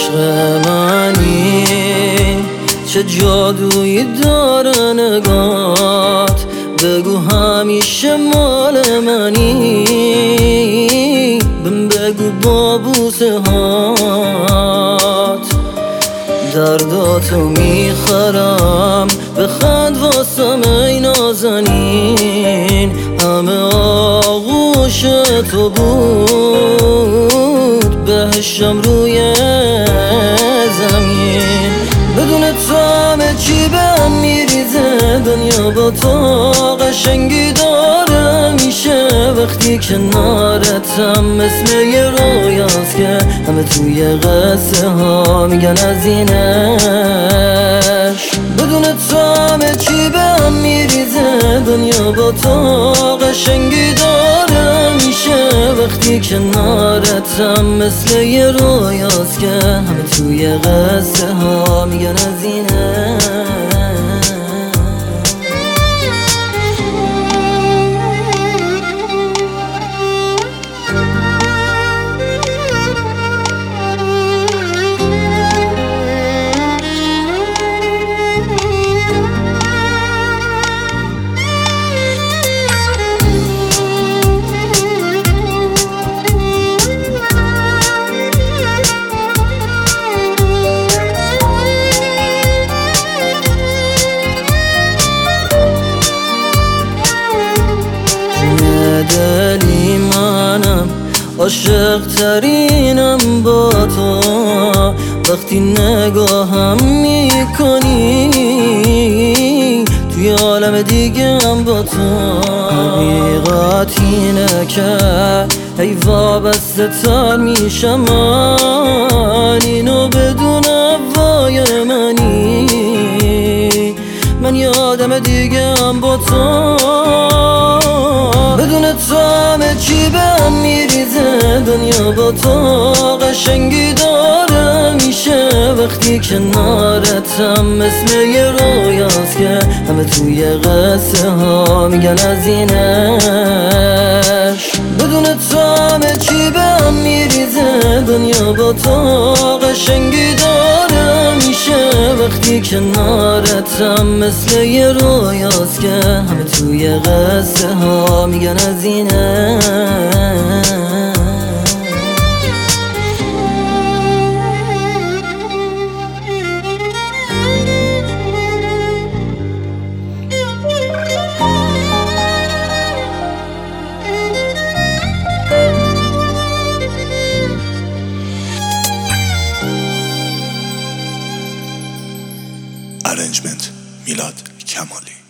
عشق منی چه جادویی داره نگات، بگو همیشه مال منی، بگو با بوسه هات درداتو میخرم، بخند واسم ای نازنین، همه آغوش تو بود بهشم روی زمین، بدون تو همه چی بهم میریزه، دنیا با تو قشنگی داره میشه وقتی کنارتم، مثل یه رویاست که همه توی قصه ها میگن از اینش، بدون تو همه چی بهم میریزه، دنیا با تو قشنگی داره میشه وقتی کنارتم، مثل یه رویاست که همه توی قصه ها میگن از اینش. دلی منم عاشق ترینم با تو، وقتی نگاهم میکنی توی عالم دیگه هم با تو، حقیقت اینه که ای وابسته تر میشم من، اینو بدون وای منی، من یادم دیگه هم با تو، بدون تو همه چی بهم میریزه، دنیا با تو قشنگی داره میشه وقتی کنارتم، مثل یه رویاست که همه توی قصه ها میگن از اینش، بدون تو همه چی بهم میریزه، دنیا با تو قشنگی داره میشه وقتی کنارتم، مثل یه رویاست که همه توی قصه ها میگن از اینش. Arrangement میلاد کمالی.